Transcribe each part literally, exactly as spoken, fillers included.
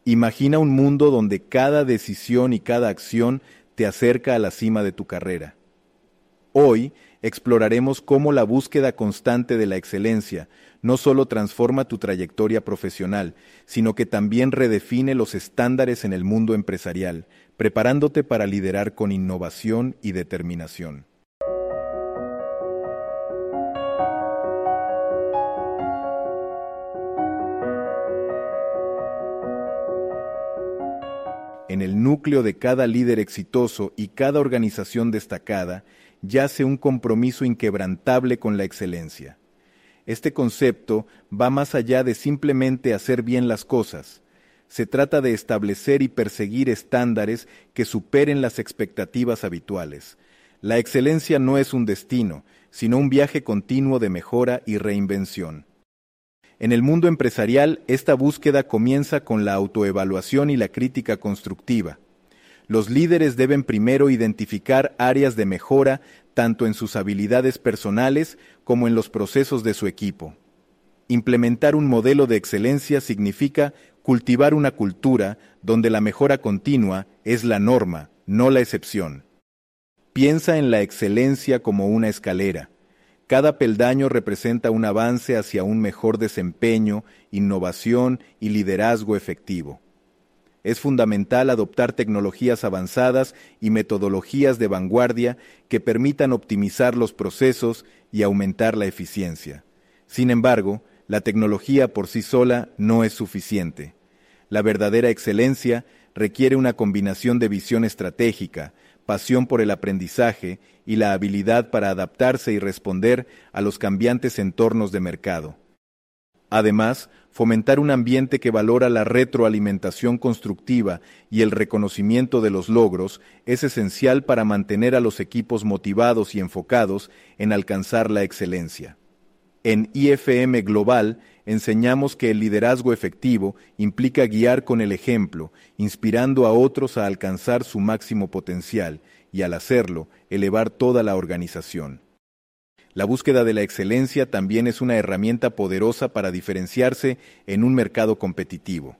Imagina un mundo donde cada decisión y cada acción te acerca a la cima de tu carrera. Hoy exploraremos cómo la búsqueda constante de la excelencia no solo transforma tu trayectoria profesional, sino que también redefine los estándares en el mundo empresarial, preparándote para liderar con innovación y determinación. En el núcleo de cada líder exitoso y cada organización destacada yace un compromiso inquebrantable con la excelencia. Este concepto va más allá de simplemente hacer bien las cosas. Se trata de establecer y perseguir estándares que superen las expectativas habituales. La excelencia no es un destino, sino un viaje continuo de mejora y reinvención. En el mundo empresarial, esta búsqueda comienza con la autoevaluación y la crítica constructiva. Los líderes deben primero identificar áreas de mejora tanto en sus habilidades personales como en los procesos de su equipo. Implementar un modelo de excelencia significa cultivar una cultura donde la mejora continua es la norma, no la excepción. Piensa en la excelencia como una escalera. Cada peldaño representa un avance hacia un mejor desempeño, innovación y liderazgo efectivo. Es fundamental adoptar tecnologías avanzadas y metodologías de vanguardia que permitan optimizar los procesos y aumentar la eficiencia. Sin embargo, la tecnología por sí sola no es suficiente. La verdadera excelencia requiere una combinación de visión estratégica, pasión por el aprendizaje y la habilidad para adaptarse y responder a los cambiantes entornos de mercado. Además, fomentar un ambiente que valora la retroalimentación constructiva y el reconocimiento de los logros es esencial para mantener a los equipos motivados y enfocados en alcanzar la excelencia. En I F M Global enseñamos que el liderazgo efectivo implica guiar con el ejemplo, inspirando a otros a alcanzar su máximo potencial y, al hacerlo, elevar toda la organización. La búsqueda de la excelencia también es una herramienta poderosa para diferenciarse en un mercado competitivo.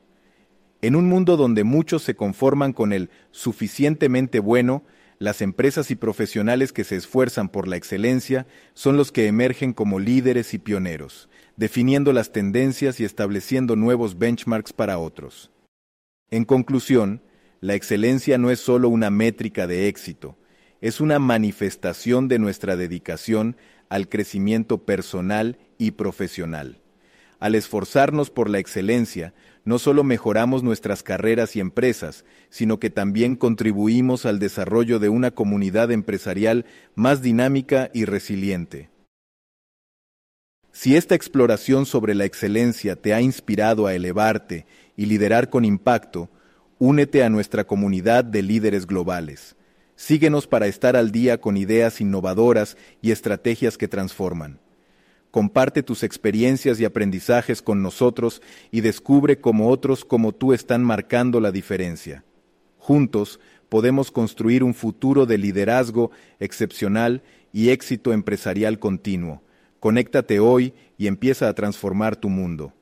En un mundo donde muchos se conforman con el suficientemente bueno, las empresas y profesionales que se esfuerzan por la excelencia son los que emergen como líderes y pioneros, definiendo las tendencias y estableciendo nuevos benchmarks para otros. En conclusión, la excelencia no es solo una métrica de éxito, es una manifestación de nuestra dedicación al crecimiento personal y profesional. Al esforzarnos por la excelencia, no solo mejoramos nuestras carreras y empresas, sino que también contribuimos al desarrollo de una comunidad empresarial más dinámica y resiliente. Si esta exploración sobre la excelencia te ha inspirado a elevarte y liderar con impacto, únete a nuestra comunidad de líderes globales. Síguenos para estar al día con ideas innovadoras y estrategias que transforman. Comparte tus experiencias y aprendizajes con nosotros y descubre cómo otros como tú están marcando la diferencia. Juntos podemos construir un futuro de liderazgo excepcional y éxito empresarial continuo. Conéctate hoy y empieza a transformar tu mundo.